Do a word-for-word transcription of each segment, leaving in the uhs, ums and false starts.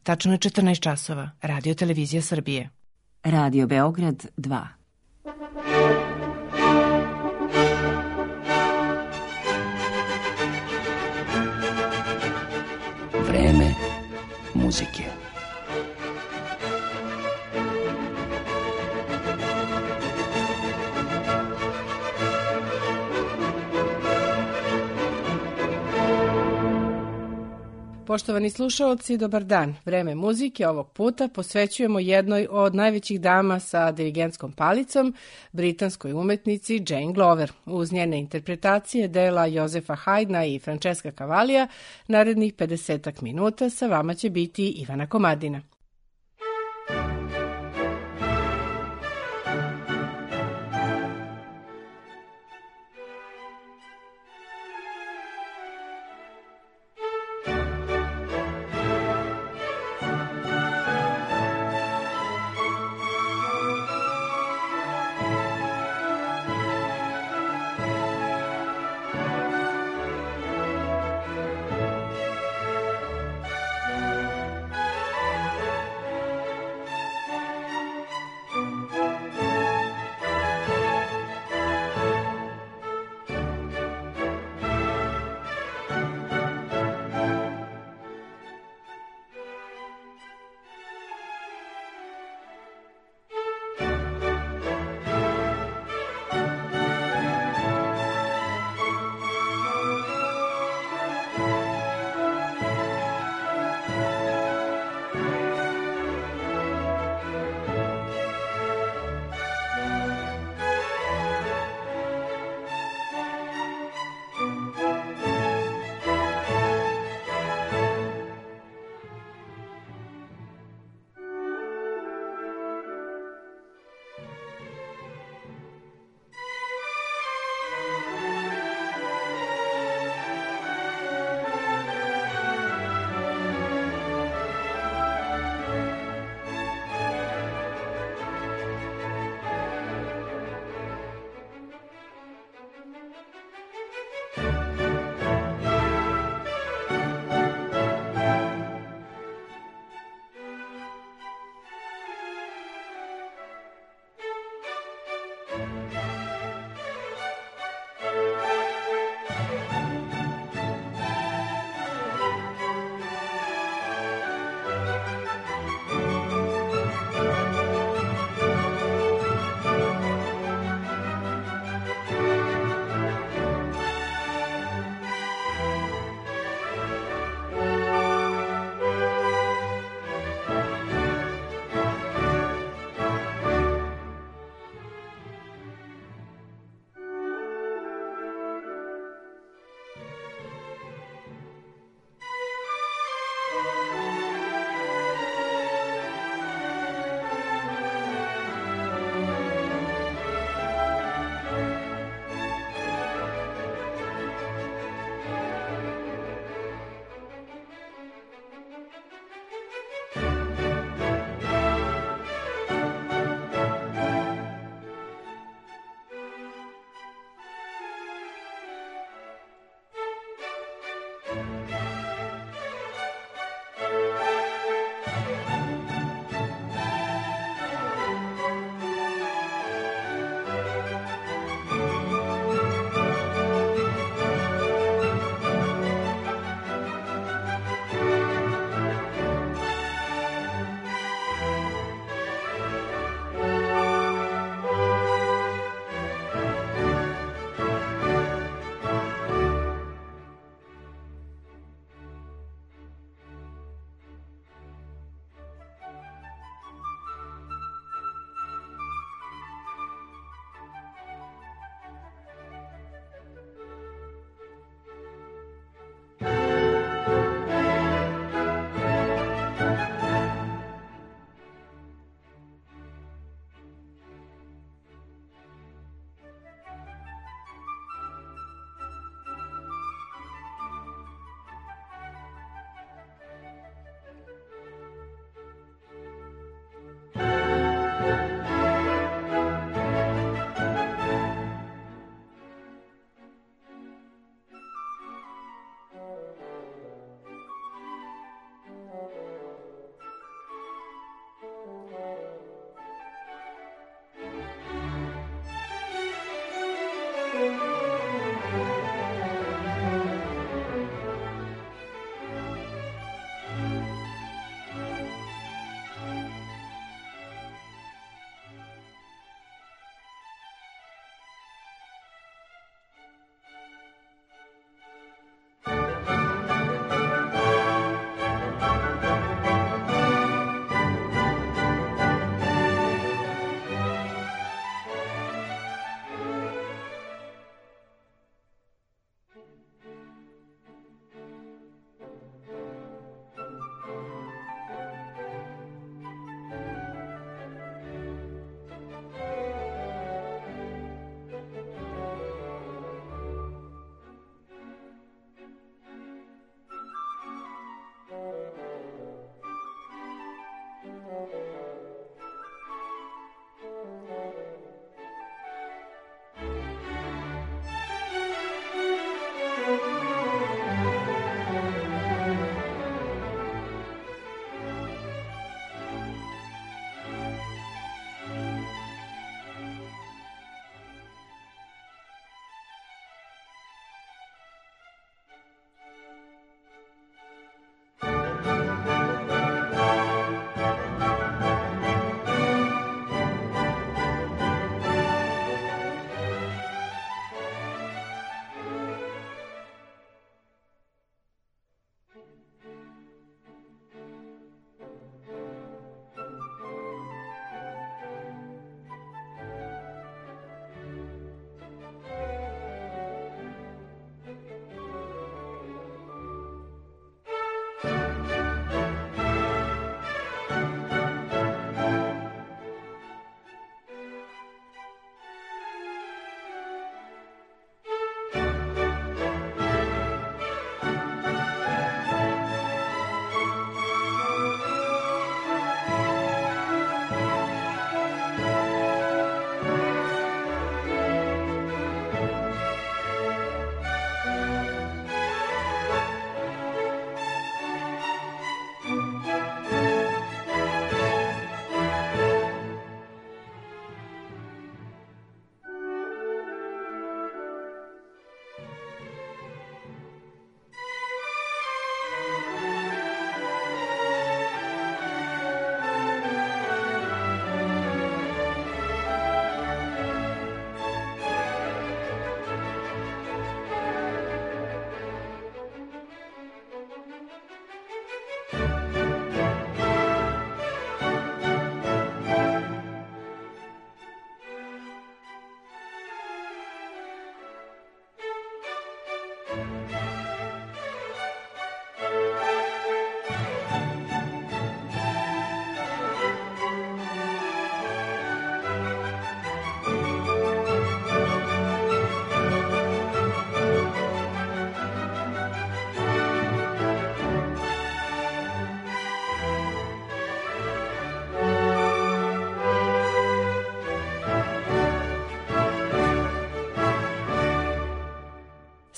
Tačno je četrnaest časova. Radio Televizija Srbije. Radio Beograd dva. Vreme muzike. Poštovani slušalci, dobar dan. Vreme muzike ovog puta posvećujemo jednoj od najvećih dama sa dirigentskom palicom, britanskoj umetnici Jane Glover. Uz njene interpretacije dela Jozefa Haydna i Francesca Cavallija, narednih pedesetak minuta sa vama će biti Ivana Komadina.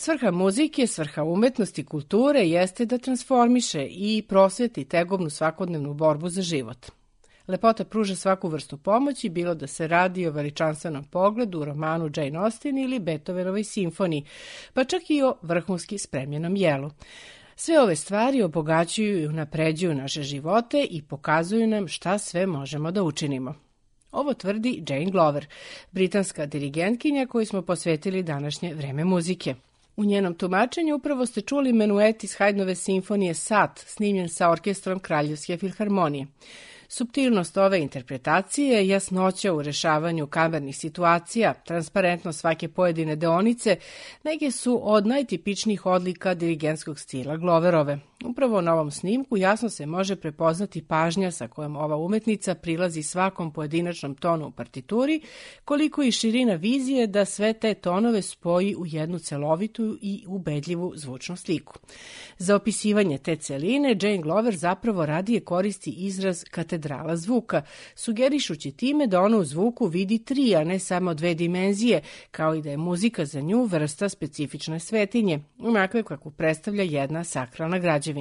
Svrha muzike, svrha umetnosti i kulture jeste da transformiše i prosveti tegobnu svakodnevnu borbu za život. Lepota pruža svaku vrstu pomoći, bilo da se radi o veličanstvenom pogledu u romanu Jane Austen ili Beethovenovoj simfoniji, pa čak i o vrhunski spremljenom jelu. Sve ove stvari obogaćuju i unapređuju naše živote i pokazuju nam šta sve možemo da učinimo. Ovo tvrdi Jane Glover, britanska dirigentkinja koju smo posvetili današnje vreme muzike. U njenom tumačenju upravo ste čuli menuet iz Haydnove simfonije Sat, snimljen sa orkestrom Kraljevske filharmonije. Suptilnost ove interpretacije, jasnoća u rešavanju kamernih situacija, transparentnost svake pojedine deonice, neke su od najtipičnijih odlika dirigentskog stila Gloverove. Upravo na ovom snimku jasno se može prepoznati pažnja sa kojom ova umetnica prilazi svakom pojedinačnom tonu u partituri, koliko i širina vizije da sve te tonove spoji u jednu celovitu i ubedljivu zvučnu sliku. Za opisivanje te celine Jane Glover zapravo radije koristi izraz katedrala zvuka, sugerišući time da ona u zvuku vidi tri, a ne samo dve dimenzije, kao i da je muzika za nju vrsta specifične svetinje, onakve kakvu predstavlja jedna sakralna građevina.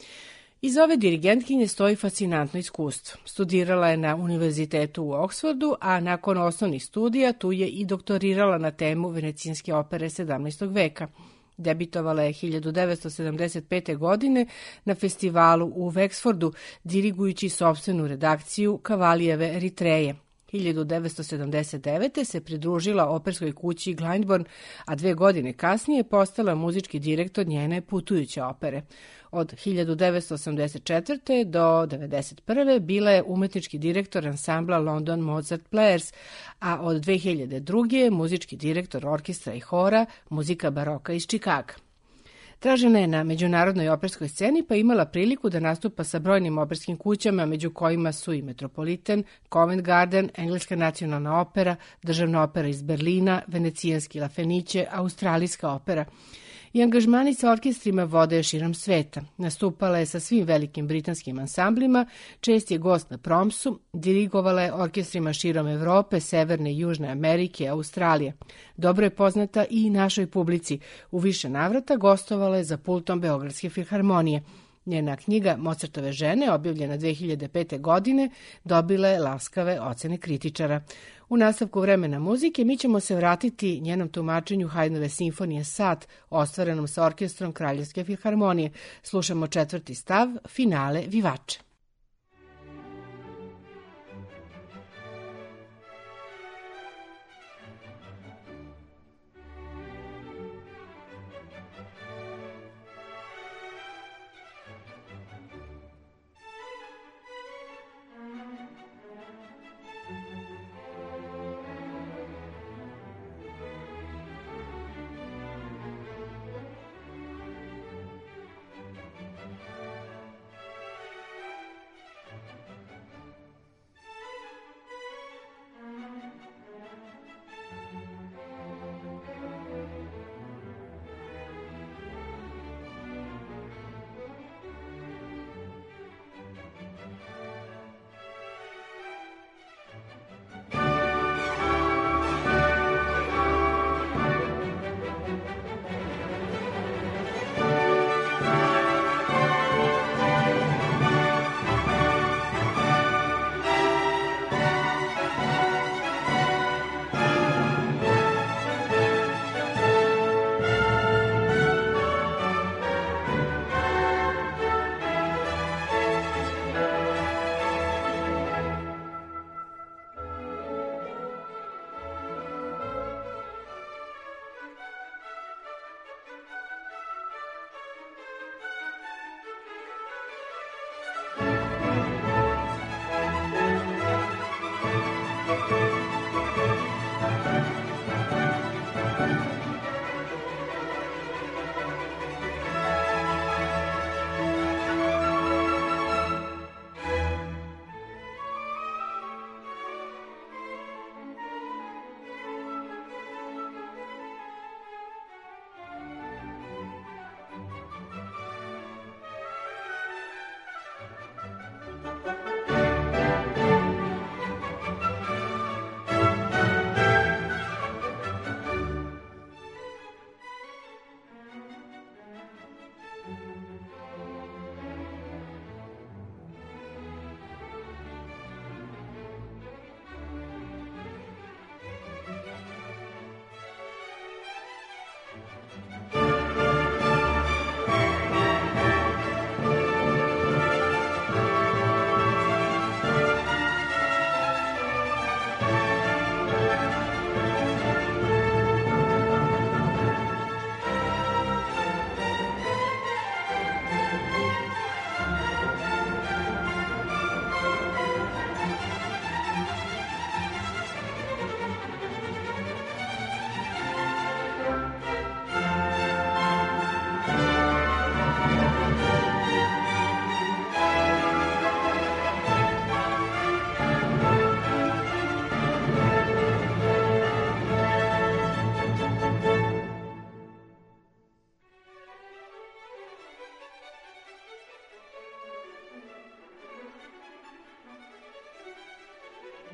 Iz ove dirigentkinje stoji fascinantno iskustvo. Studirala je na univerzitetu u Oksfordu, a nakon osnovnih studija tu je i doktorirala na temu venecijanske opere sedamnaestog veka. Debitovala je hiljadu devetsto sedamdeset pete. godine na festivalu u Wexfordu, dirigujući sopstvenu redakciju Kavalijeve Eritreje. hiljadu devetsto sedamdeset devete. se pridružila operskoj kući Glyndebourne, a dve godine kasnije postala muzički direktor njene putujuće opere. Od hiljadu devetsto osamdeset četvrte. do devedeset prve. bila je umetnički direktor ansambla London Mozart Players, a od dve hiljade druge. muzički direktor orkestra i hora Muzika baroka iz Čikaga. Tražena je na međunarodnoj operskoj sceni, pa imala priliku da nastupa sa brojnim operskim kućama, među kojima su i Metropolitan, Covent Garden, Engleska nacionalna opera, Državna opera iz Berlina, Venecijanski La Fenice, Australijska opera. I angažmani sa orkestrima vode je širom sveta. Nastupala je sa svim velikim britanskim ansamblima, čest je gost na Promsu, dirigovala je orkestrima širom Evrope, Severne i Južne Amerike, Australije. Dobro je poznata i našoj publici. U više navrata gostovala je za pultom Beogradske filharmonije. Njena knjiga Mozartove žene, objavljena dve hiljade pete. godine, dobila je laskave ocene kritičara. U nastavku vremena muzike mi ćemo se vratiti njenom tumačenju Haydnove simfonije Sat, ostvarenom sa orkestrom Kraljevske filharmonije. Slušamo četvrti stav, finale Vivače.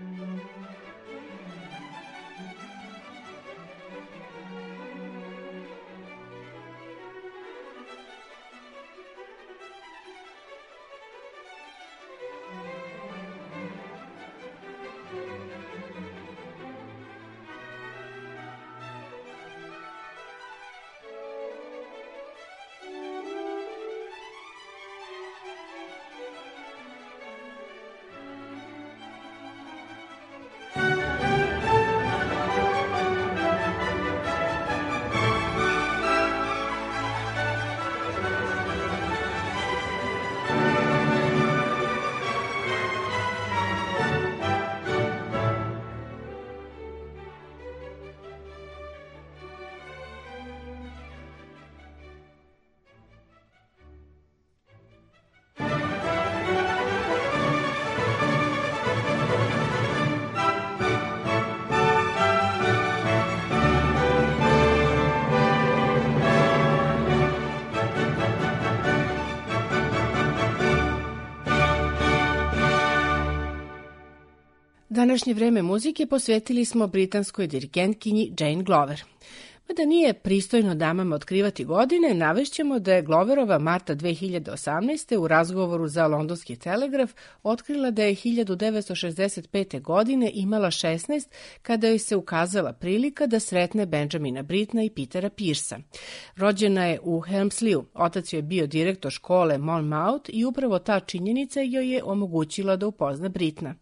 Današnje vreme muzike posvetili smo britanskoj dirigentkinji Jane Glover. Mada nije pristojno damama otkrivati godine, navešćemo da je Gloverova marta dve hiljade osamnaeste. u razgovoru za Londonski telegraf otkrila da je hiljadu devetsto šezdeset pete. godine imala šesnaest kada joj se ukazala prilika da sretne Benjamina Brittna i Petera Pearsa. Rođena je u Helmsleyu, otac joj je bio direktor škole Monmouth i upravo ta činjenica joj je omogućila da upozna Brittna.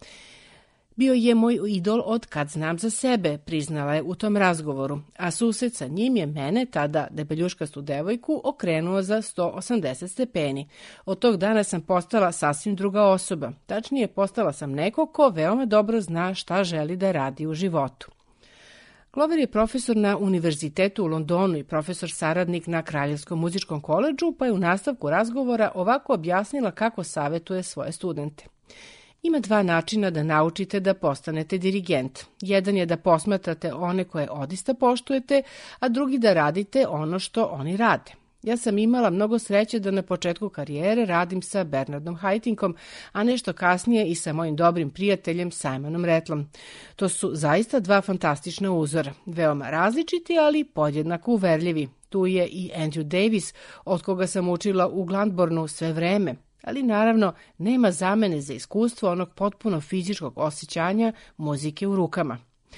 Bio je moj idol od kad znam za sebe, priznala je u tom razgovoru, a susret sa njim je mene, tada debeljuškastu devojku, okrenuo za sto osamdeset stepeni. Od tog dana sam postala sasvim druga osoba. Tačnije, postala sam neko ko veoma dobro zna šta želi da radi u životu. Glover je profesor na Univerzitetu u Londonu i profesor saradnik na Kraljevskom muzičkom koledžu, pa je u nastavku razgovora ovako objasnila kako savetuje svoje studente. Ima dva načina da naučite da postanete dirigent. Jedan je da posmatrate one koje odista poštujete, a drugi da radite ono što oni rade. Ja sam imala mnogo sreće da na početku karijere radim sa Bernardom Haitynkom, a nešto kasnije i sa mojim dobrim prijateljem Simonom Rattlom. To su zaista dva fantastična uzora, veoma različiti, ali podjednako uverljivi. Tu je i Andrew Davis, od koga sam učila u Glandbornu sve vreme. Ali naravno nema zamene za iskustvo onog potpuno fizičkog osjećanja muzike u rukama.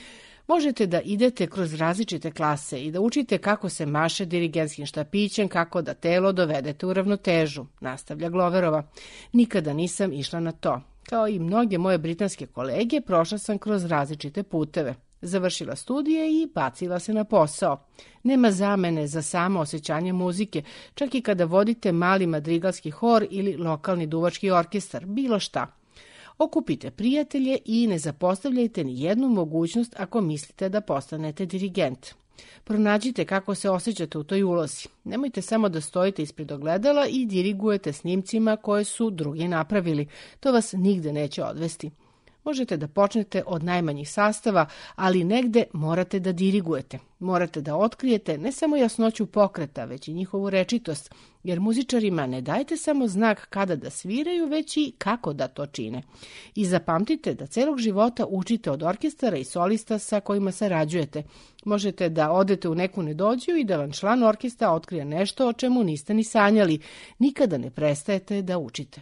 Možete da idete kroz različite klase i da učite kako se maše dirigentskim štapićem, kako da telo dovedete u ravnotežu, nastavlja Gloverova. Nikada nisam išla na to. Kao i mnoge moje britanske kolege, prošla sam kroz različite puteve. Završila studije i bacila se na posao. Nema zamene za samo osjećanje muzike, čak i kada vodite mali madrigalski hor ili lokalni duvački orkestar, bilo šta. Okupite prijatelje i ne zapostavljajte ni jednu mogućnost ako mislite da postanete dirigent. Pronađite kako se osjećate u toj ulozi. Nemojte samo da stojite ispred ogledala i dirigujete snimcima koje su drugi napravili. To vas nigde neće odvesti. Možete da počnete od najmanjih sastava, ali negde morate da dirigujete. Morate da otkrijete ne samo jasnoću pokreta, već i njihovu rečitost, jer muzičarima ne dajte samo znak kada da sviraju, već i kako da to čine. I zapamtite da celog života učite od orkestara i solista sa kojima sarađujete. Možete da odete u neku nedođiju i da vam član orkestra otkrije nešto o čemu niste ni sanjali. Nikada ne prestajete da učite.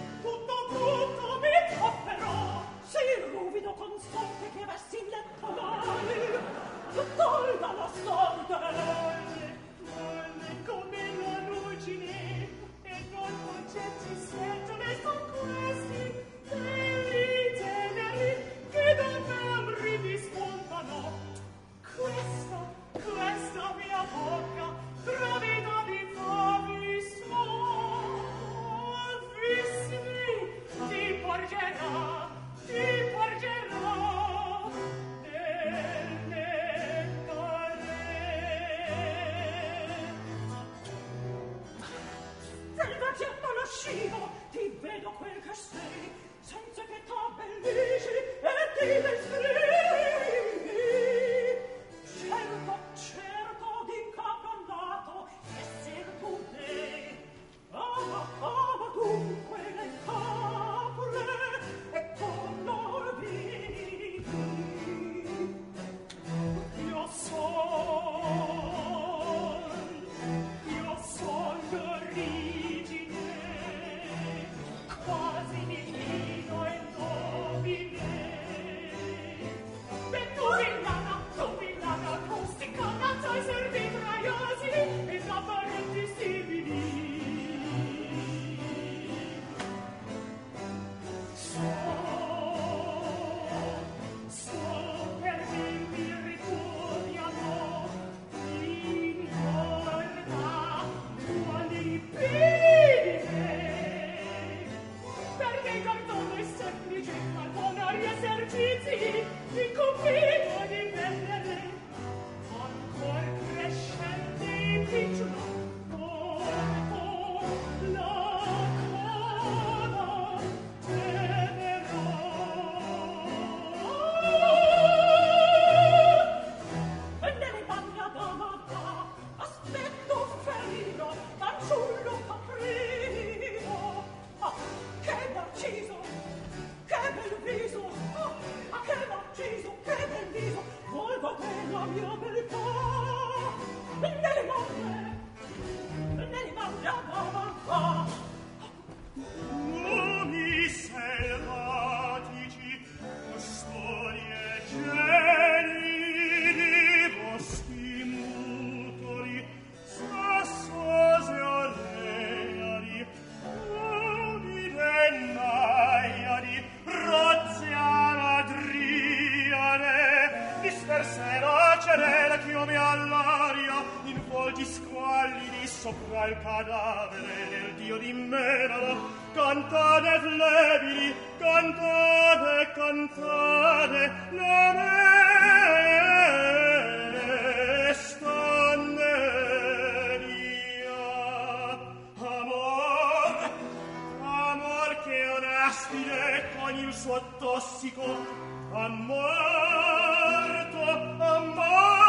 Con sotto che va sin letto Sopra il cadavere del dio di Menado, cantate flebili, cantate, cantate, la mestaneria. Amor, amor che onestile con il suo tossico, ha morto, ha morto.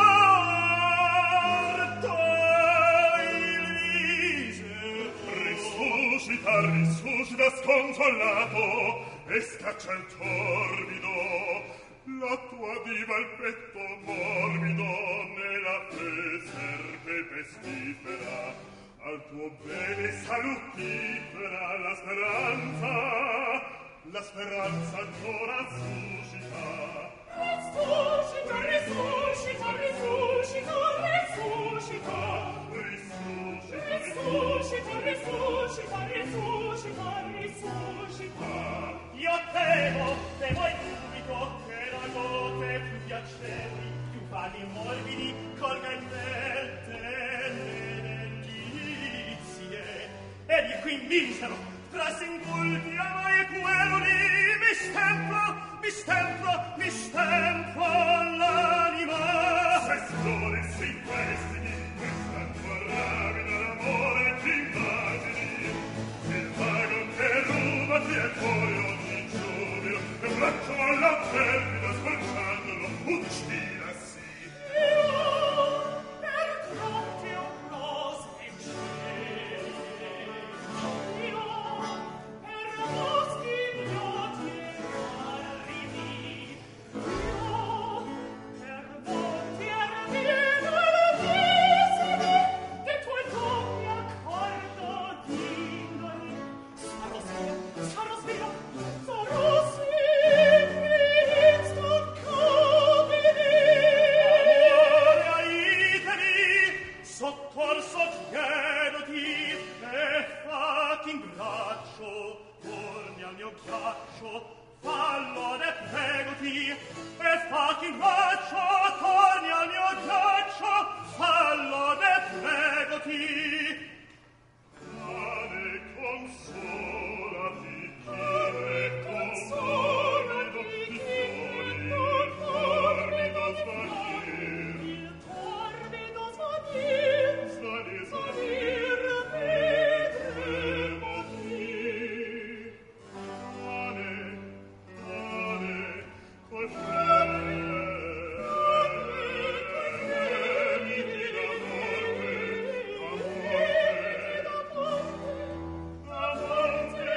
Risuscita sconsolato e scaccia il torbido, la tua diva il petto morbido nella te serpe pestifera, al tuo bene salutifera la speranza, la speranza ancora suscita. Risuscita, risuscita, risuscita, risuscita, risuscita, risuscita, risuscita, risuscita. Io temo, temo il dubito che la notte più piacevoli, più pali e morbidi colga in mente le delizie. Ed io qui misero, tra singulti amai e quelli, mi stemplo, mi stemplo, mi stemplo l'anima. Se sole si investini, questa tua rapida l'amore ti immagini, il vago che ruba ti è fuori ogni giubilo, e braccio alla perdita squarciandolo, uccida sì. Io, per troppi o rose e cieli, io, per boschi ignoti e aridi, io, per monti arditi larghissimi, che tuoi doppia accordo d'indoli, sarò svia, sarò svia, sarò svia, instoccabili. Amore, aiutami, soccorso chiedoti, e fatti in braccio, torni al mio ghiaccio, fallo ne pregoti, e fatti in braccio, torni al mio ghiaccio, fallo ne pregoti. Cane, consolati, cane, consolati, chi non torbido svanir, il torbido svanir, svanir, svanir, vedremo qui. Cane, cane, col fremiti la morte, la morte, la morte,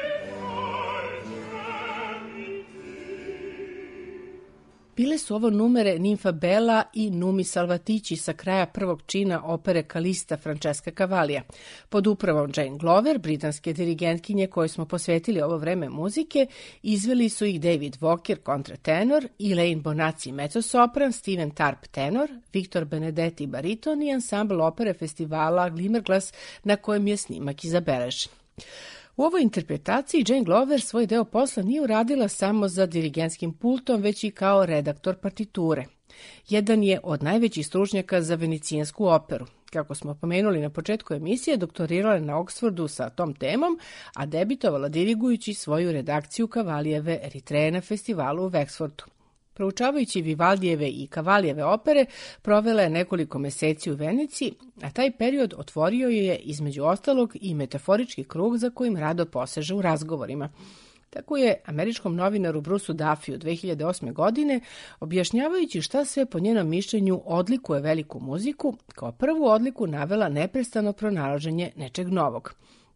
Bile su ovo numere Ninfa Bela i Numi Salvatići sa kraja prvog čina opere Kalista Francesca Cavallija. Pod upravom Jane Glover, britanske dirigentkinje koje smo posvetili ovo vreme muzike, izveli su ih David Walker kontratenor, Elaine Bonazzi mezzosopran, Steven Tarp tenor, Victor Benedetti bariton i ansambl opere festivala Glimmerglass na kojem je snimak i zabeležen. U ovoj interpretaciji Jane Glover svoj deo posla nije uradila samo za dirigentskim pultom, već i kao redaktor partiture. Jedan je od najvećih stručnjaka za venecijansku operu. Kako smo pomenuli na početku emisije, doktorirala je na Oksfordu sa tom temom, a debitovala dirigujući svoju redakciju Cavallijeve Eritreje na festivalu u Wexfordu. Proučavajući Vivaldijeve i Cavalllijeve opere, provela je nekoliko meseci u Veneciji, a taj period otvorio je između ostalog i metaforički krug za kojim rado poseže u razgovorima. Tako je američkom novinaru Bruceu Duffyu dve hiljade osme. godine, objašnjavajući šta sve po njenom mišljenju odlikuje veliku muziku, kao prvu odliku navela neprestano pronalaženje nečeg novog.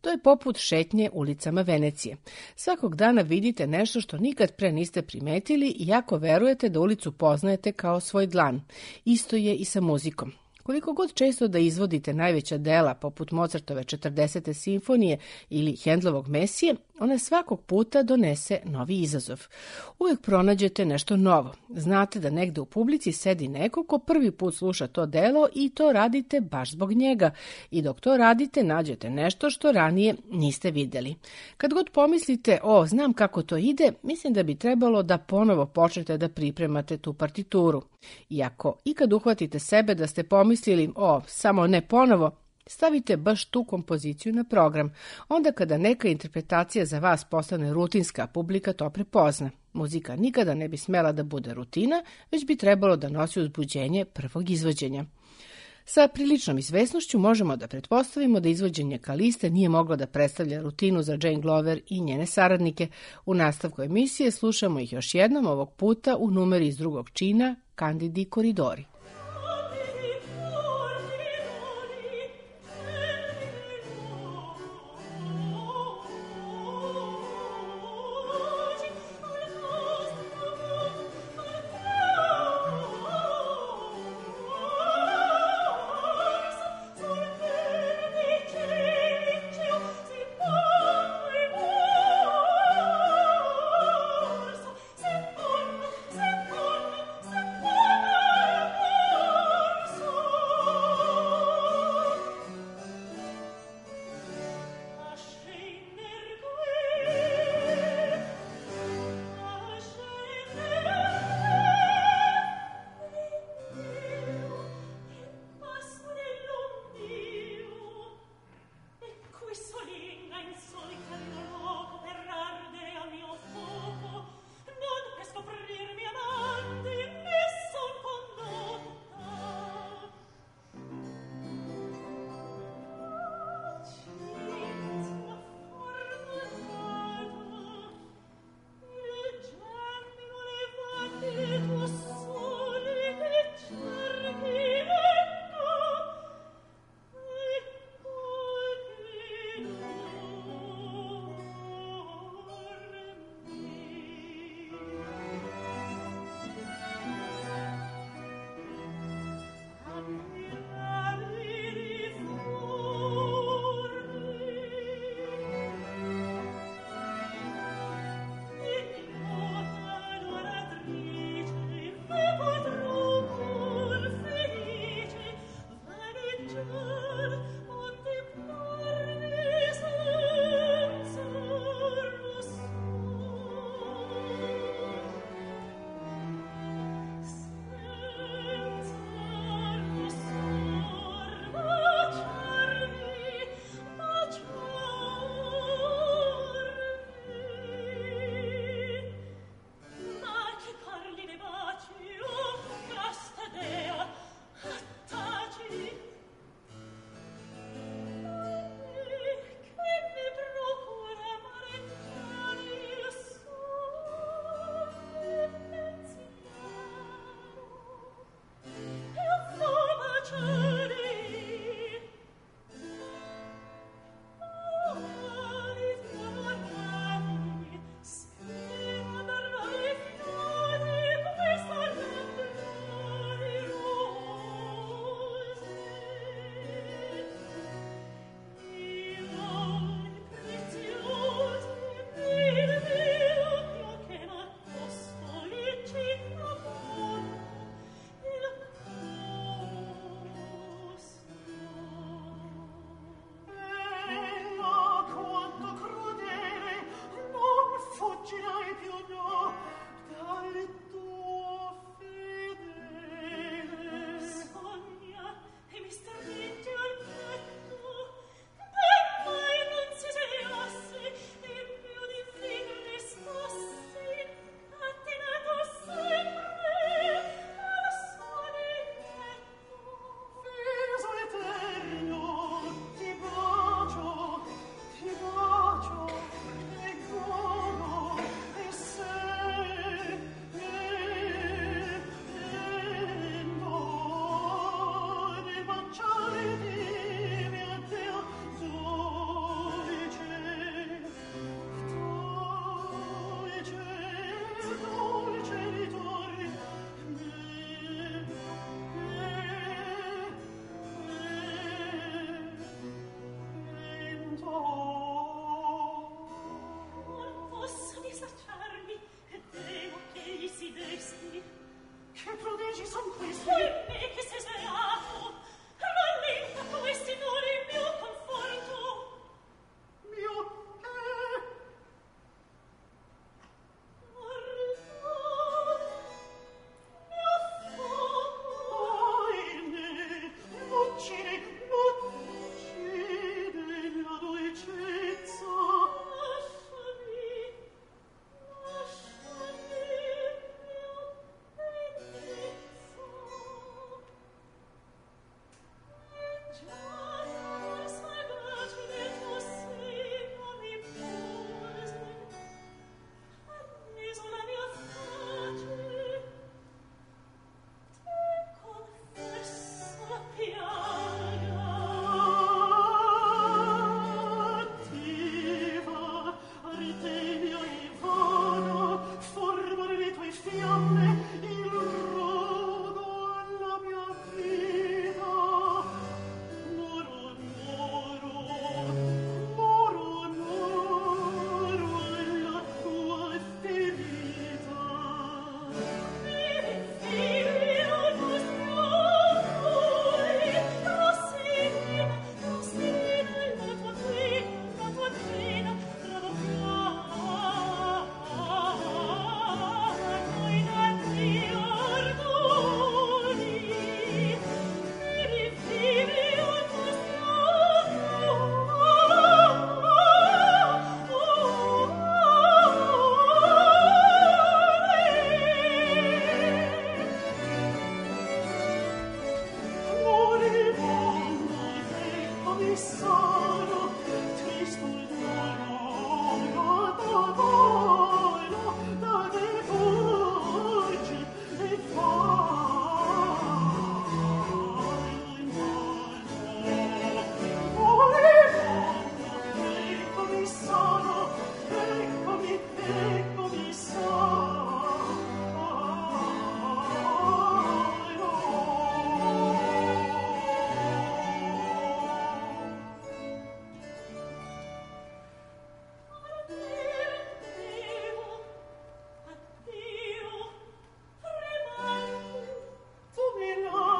To je poput šetnje ulicama Venecije. Svakog dana vidite nešto što nikad pre niste primetili i jako verujete da ulicu poznajete kao svoj dlan. Isto je i sa muzikom. Koliko god često da izvodite najveća dela, poput Mozartove četrdesete simfonije ili Hendlovog Mesije, ona svakog puta donese novi izazov. Uvijek pronađete nešto novo. Znate da negde u publici sedi neko ko prvi put sluša to delo i to radite baš zbog njega. I dok to radite, nađete nešto što ranije niste videli. Kad god pomislite, o, znam kako to ide, mislim da bi trebalo da ponovo počnete da pripremate tu partituru. Iako ikad uhvatite sebe da ste pomislili, o, samo ne ponovo, stavite baš tu kompoziciju na program. Onda kada neka interpretacija za vas postane rutinska, publika to prepozna. Muzika nikada ne bi smela da bude rutina, već bi trebalo da nosi uzbuđenje prvog izvođenja. Sa priličnom izvesnošću možemo da pretpostavimo da izvođenje Kaliste nije moglo da predstavlja rutinu za Jane Glover i njene saradnike. U nastavku emisije slušamo ih još jednom, ovog puta u numeri iz drugog čina, Candidi koridori.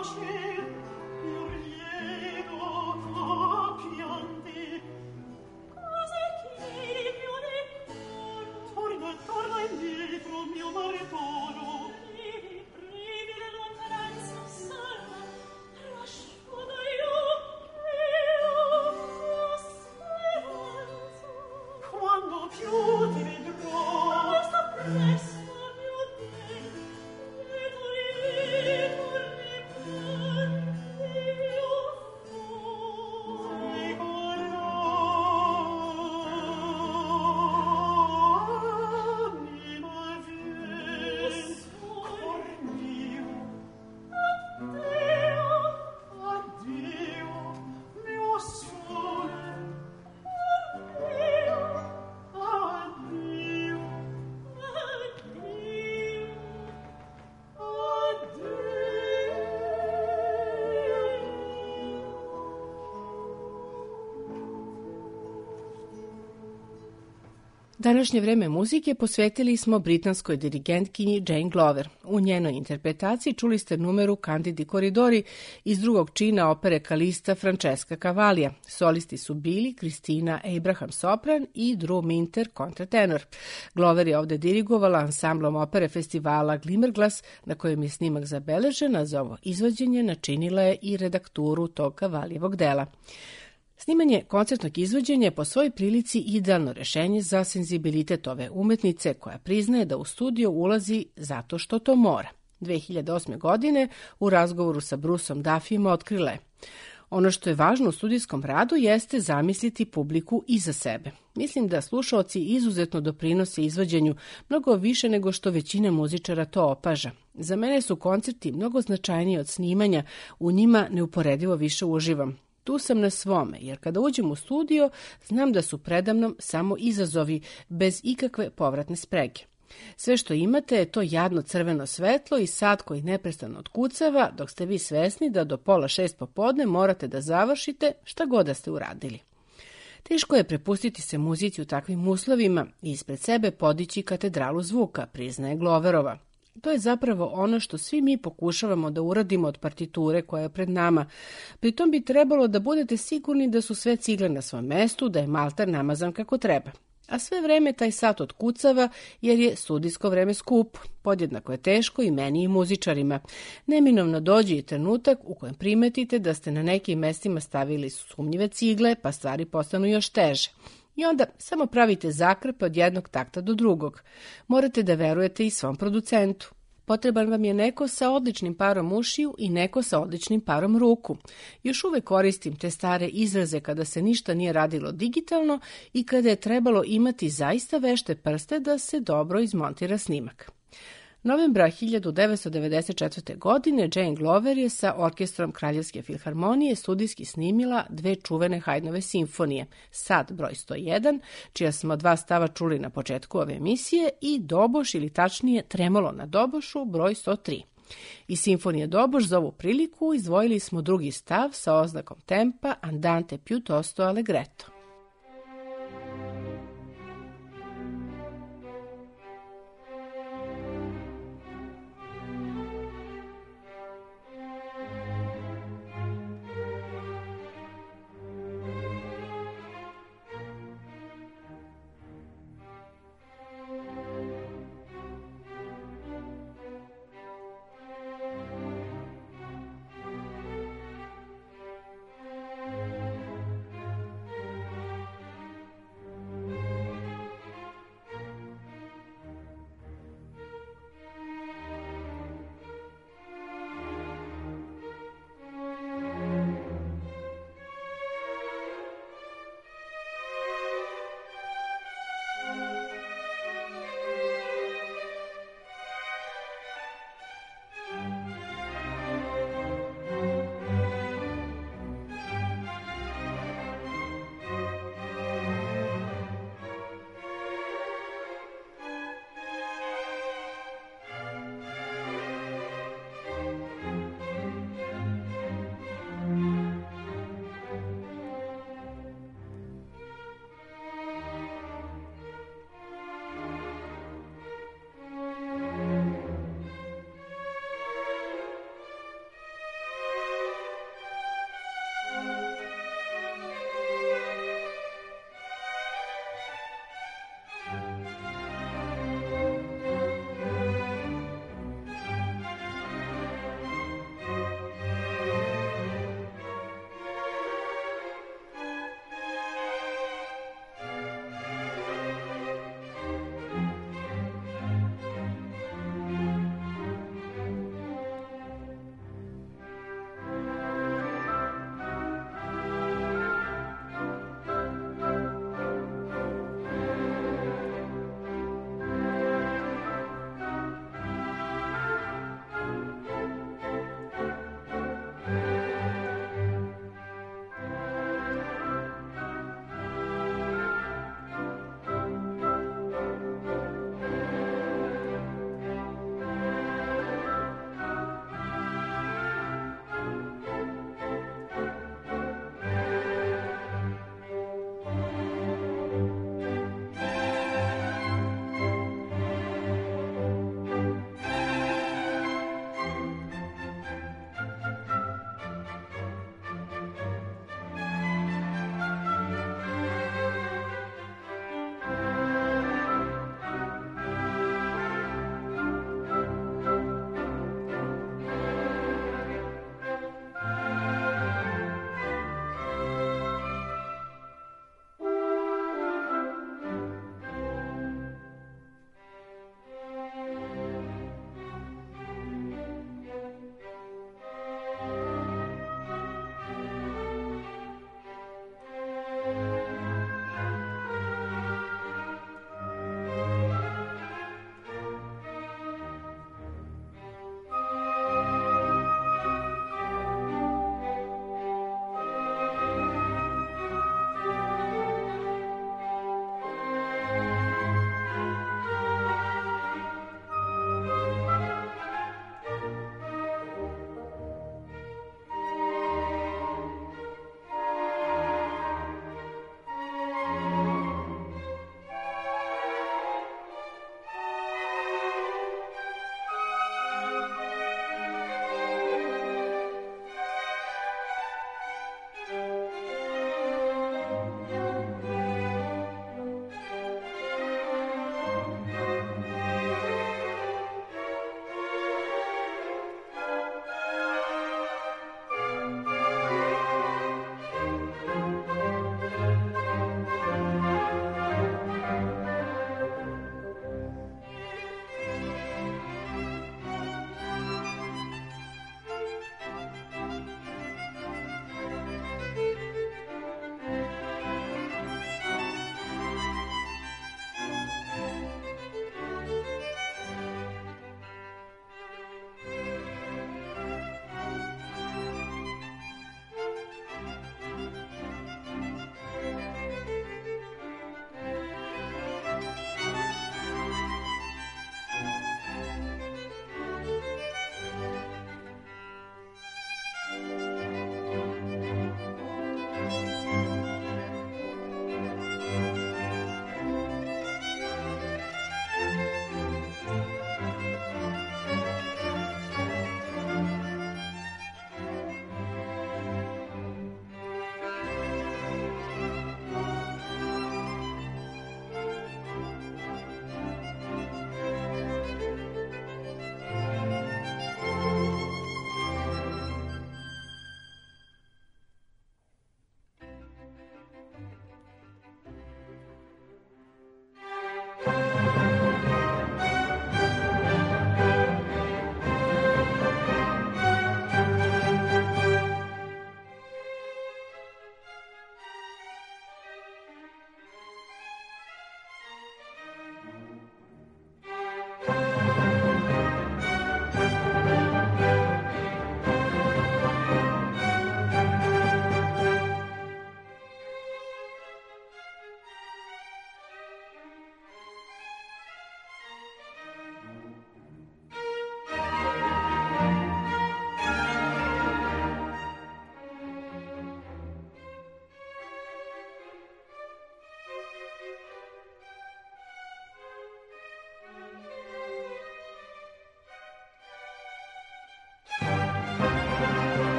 Današnje vreme muzike posvetili smo britanskoj dirigentkinji Jane Glover. U njenoj interpretaciji čuli ste numeru Candidi koridori iz drugog čina opere Kalista Francesca Cavallia. Solisti su bili Kristina Abraham sopran i Drew Minter kontratenor. Glover je ovde dirigovala ansamblom opere festivala Glimmerglass, na kojem je snimak zabeležen, a za ovo izvođenje načinila je i redakturu tog Cavallijevog dela. Snimanje koncertnog izvođenja je po svojoj prilici idealno rešenje za senzibilitet ove umetnice koja priznaje da u studio ulazi zato što to mora. dve hiljade osme. godine u razgovoru sa Bruceom Duffyjem otkrila je: ono što je važno u studijskom radu jeste zamisliti publiku iza sebe. Mislim da slušaoci izuzetno doprinose izvođenju mnogo više nego što većina muzičara to opaža. Za mene su koncerti mnogo značajniji od snimanja, u njima neuporedivo više uživam. Tu sam na svome, jer kada uđem u studio, znam da su predamnom samo izazovi, bez ikakve povratne sprege. Sve što imate je to jadno crveno svetlo i sat koji neprestano otkucava, dok ste vi svesni da do pola šest popodne morate da završite šta god da ste uradili. Teško je prepustiti se muzici u takvim uslovima i ispred sebe podići katedralu zvuka, priznaje Gloverova. To je zapravo ono što svi mi pokušavamo da uradimo od partiture koja je pred nama. Pritom bi trebalo da budete sigurni da su sve cigle na svom mestu, da je malter namazan kako treba. A sve vreme taj sat otkucava jer je studijsko vreme skup. Podjednako je teško i meni i muzičarima. Neminovno dođe i trenutak u kojem primetite da ste na nekim mestima stavili sumnjive cigle, pa stvari postanu još teže. I onda samo pravite zakrpe od jednog takta do drugog. Morate da verujete i svom producentu. Potreban vam je neko sa odličnim parom ušiju i neko sa odličnim parom ruku. Još uvek koristim te stare izraze kada se ništa nije radilo digitalno i kada je trebalo imati zaista vešte prste da se dobro izmontira snimak. Novembra hiljadu devetsto devedeset četvrte. godine Jane Glover je sa orkestrom Kraljevske filharmonije studijski snimila dve čuvene Haydnove simfonije, Sad broj sto jedan, čija smo dva stava čuli na početku ove emisije, i Doboš, ili tačnije Tremolo na dobošu, broj sto tri. Iz simfonije Doboš za ovu priliku izdvojili smo drugi stav sa oznakom tempa Andante piuttosto allegretto.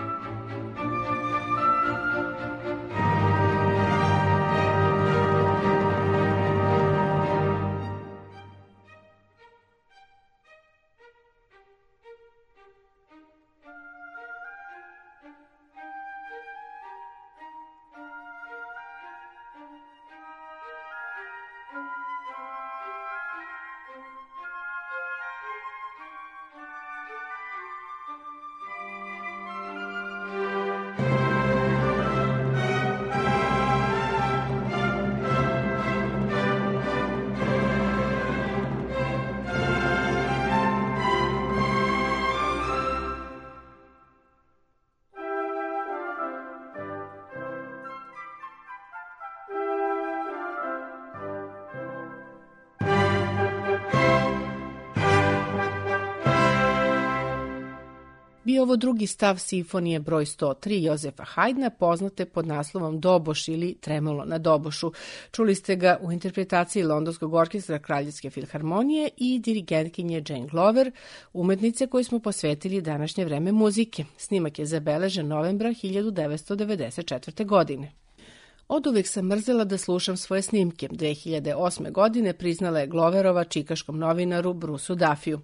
Bio ovo drugi stav simfonije broj sto tri Jozefa Haydna, poznate pod naslovom Doboš ili Tremolo na Dobošu. Čuli ste ga u interpretaciji Londonskog orkestra Kraljevske filharmonije i dirigentkinje Jane Glover, umetnice koju smo posvetili današnje vreme muzike. Snimak je zabeležen novembra hiljadu devetsto devedeset četvrte. godine. Oduvek sam mrzela da slušam svoje snimke. dve hiljade osme. godine priznala je Gloverova čikaškom novinaru Bruceu Duffyu.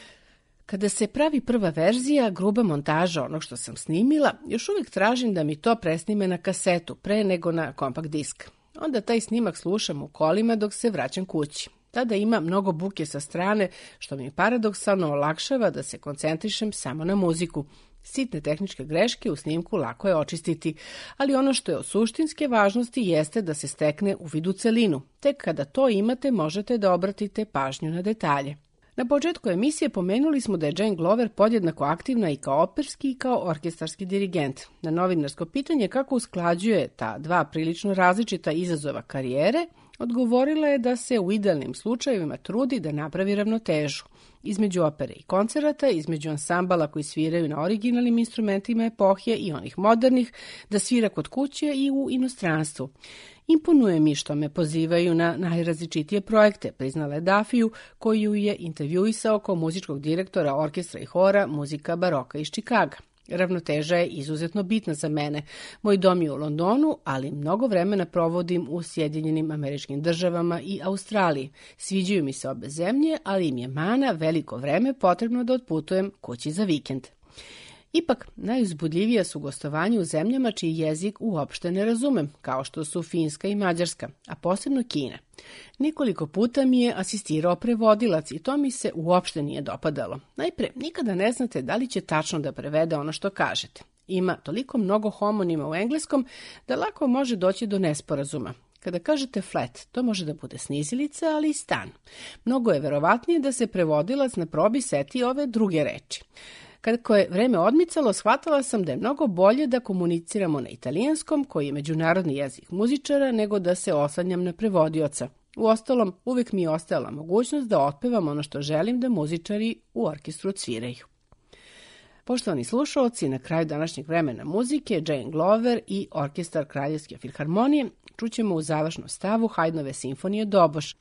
Kada se pravi prva verzija, gruba montaža onog što sam snimila, još uvijek tražim da mi to presnime na kasetu, pre nego na kompakt disk. Onda taj snimak slušam u kolima dok se vraćam kući. Tada ima mnogo buke sa strane, što mi paradoksalno olakšava da se koncentrišem samo na muziku. Sitne tehničke greške u snimku lako je očistiti, ali ono što je od suštinske važnosti jeste da se stekne u vidu celinu. Tek kada to imate, možete da obratite pažnju na detalje. Na početku emisije pomenuli smo da je Jane Glover podjednako aktivna i kao operski i kao orkestarski dirigent. Na novinarsko pitanje kako usklađuje ta dva prilično različita izazova karijere, odgovorila je da se u idealnim slučajevima trudi da napravi ravnotežu između opere i koncerata, između ansambala koji sviraju na originalnim instrumentima epohije i onih modernih, da svira kod kuće i u inostranstvu. Imponuje mi što me pozivaju na najrazličitije projekte, priznala je Duffyu, koju je intervjuisao kao muzičkog direktora orkestra i hora Muzika baroka iz Čikaga. Ravnoteža je izuzetno bitna za mene. Moj dom je u Londonu, ali mnogo vremena provodim u Sjedinjenim Američkim Državama i Australiji. Sviđaju mi se obe zemlje, ali im je mana veliko vreme potrebno da otputujem kući za vikend. Ipak, najuzbudljivija su gostovanja u zemljama čiji jezik uopšte ne razumem, kao što su Finska i Mađarska, a posebno Kina. Nekoliko puta mi je asistirao prevodilac i to mi se uopšte nije dopadalo. Najpre, nikada ne znate da li će tačno da prevede ono što kažete. Ima toliko mnogo homonima u engleskom da lako može doći do nesporazuma. Kada kažete flat, to može da bude snizilica, ali i stan. Mnogo je verovatnije da se prevodilac na probi seti ove druge reči. Kako je vreme odmicalo, shvatala sam da je mnogo bolje da komuniciramo na italijanskom, koji je međunarodni jezik muzičara, nego da se oslanjam na prevodioca. Uostalom, uvek mi je ostajala mogućnost da otpevam ono što želim da muzičari u orkestru odsviraju. Poštovani slušalci, na kraju današnjeg vremena muzike, Jane Glover i orkestar Kraljevske filharmonije čućemo u završnom stavu Haydnove simfonije Doboš.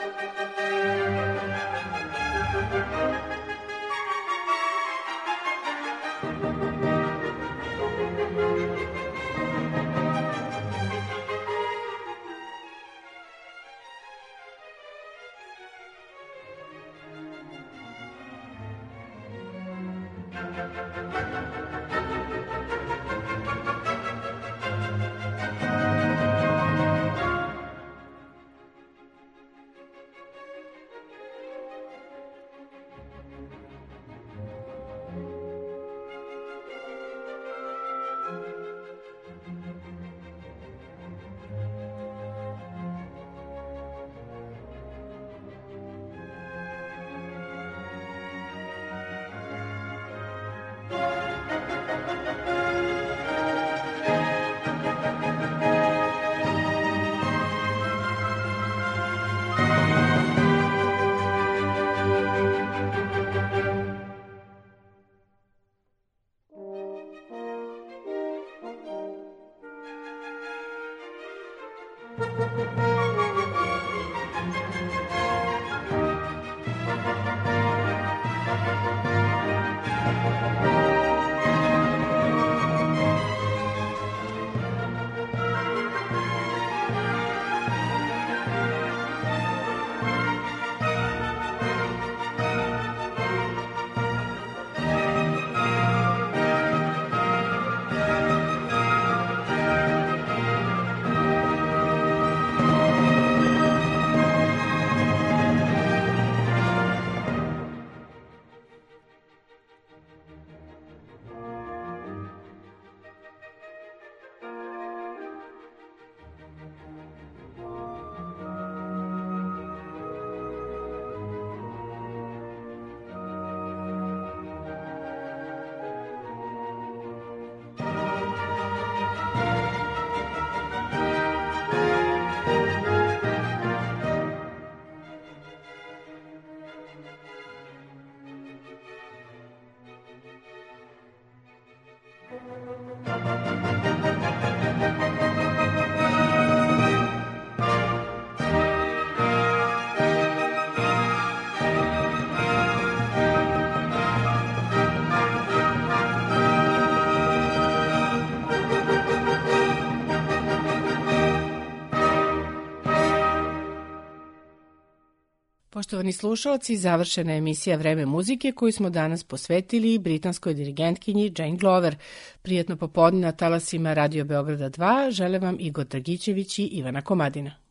Poštovani slušalci, završena je emisija Vreme muzike koju smo danas posvetili britanskoj dirigentkinji Jane Glover. Prijetno popodne na talasima Radio Beograda dva žele vam Igor Dragićević i Ivana Komadina.